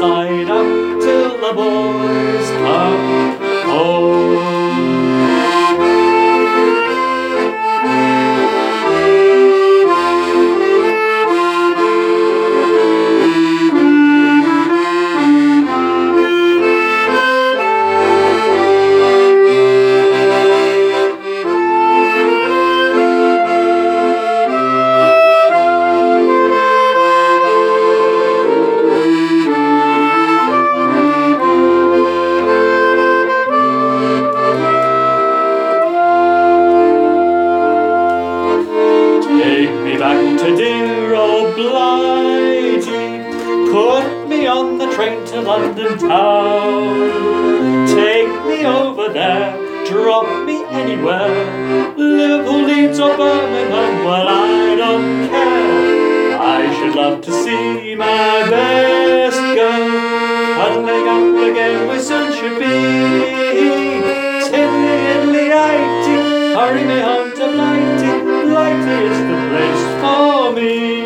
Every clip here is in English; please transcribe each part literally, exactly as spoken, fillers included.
side up till the boys come home. To dear old Blighty, put me on the train to London town. Take me over there, drop me anywhere, Liverpool, Leeds or Birmingham, well I don't care. I should love to see my best girl cuddling up again, we soon should be. Tiddly, iddly, itty, hurry me home to Blighty. Blighty is the place for me.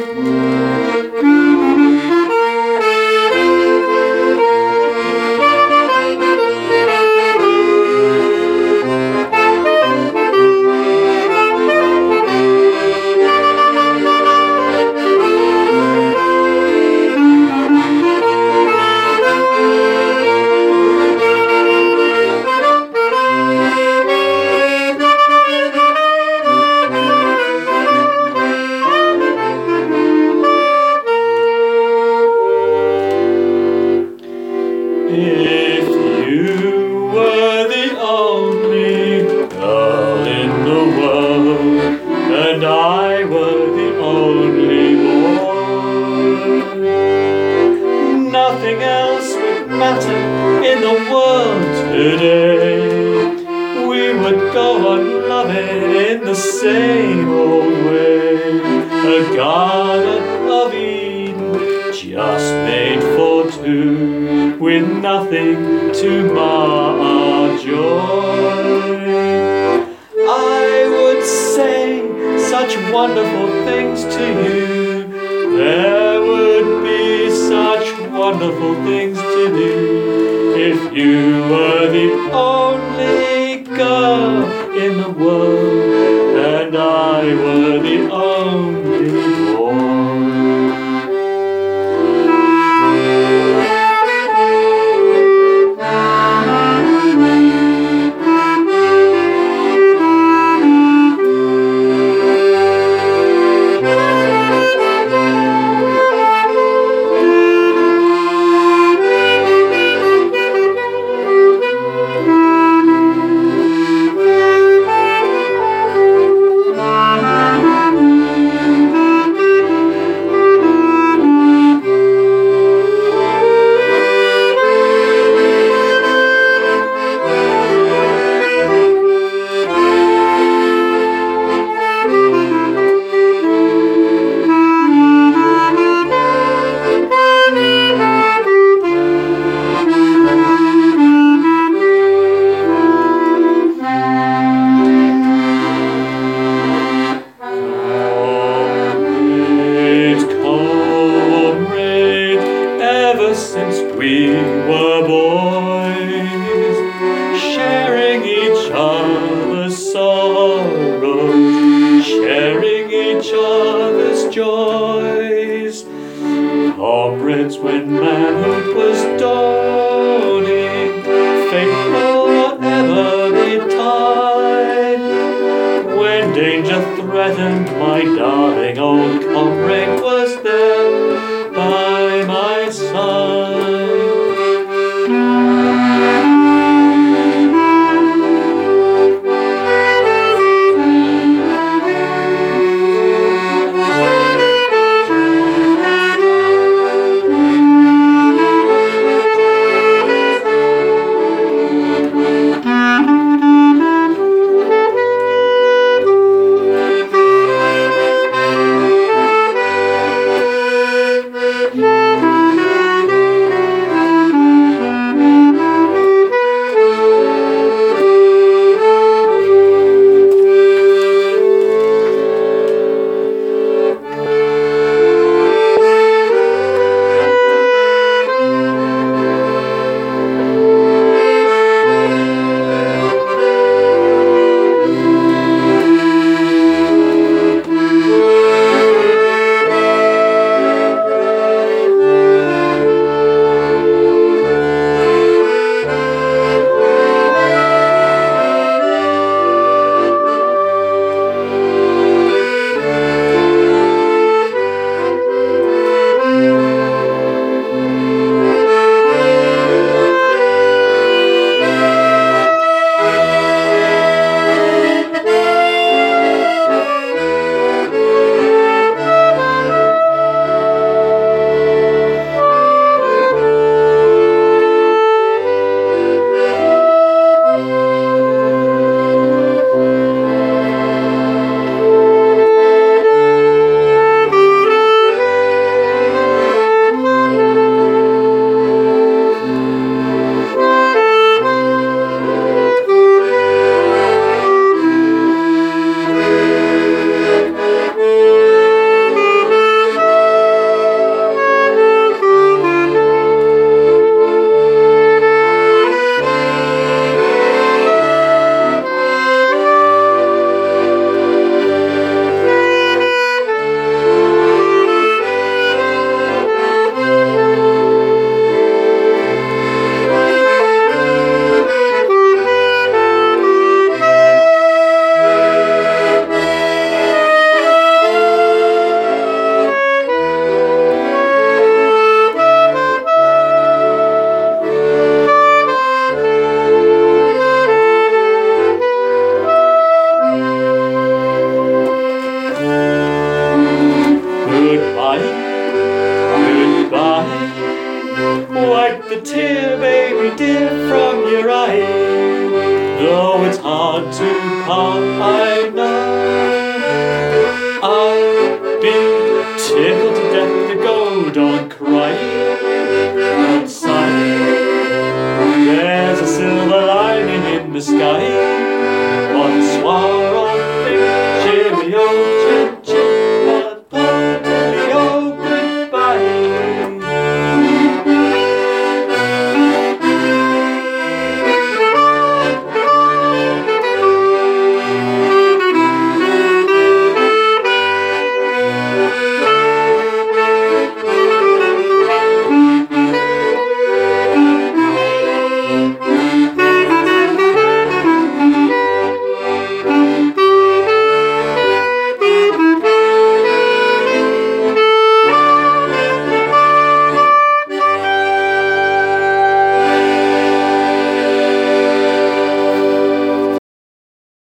If you were the only girl in the world, and I were the only boy, nothing else would matter in the world today. We would go on loving in the same old way. A garden of Eden just made for two, with nothing to mar our joy. I would say such wonderful things to you. There would be such wonderful things to do if you were the only girl in the world, and I were the only boy. Since we were boys, sharing each other's sorrows, sharing each other's joys, comrades when manhood was dawning, faithful whatever betide. When danger threatened, my darling old comrade was there by my side. tear, baby dear, from your eye. Though it's hard to part, I know. I've been tickled to death to go, don't cry. Outside, there's a silver lining in the sky.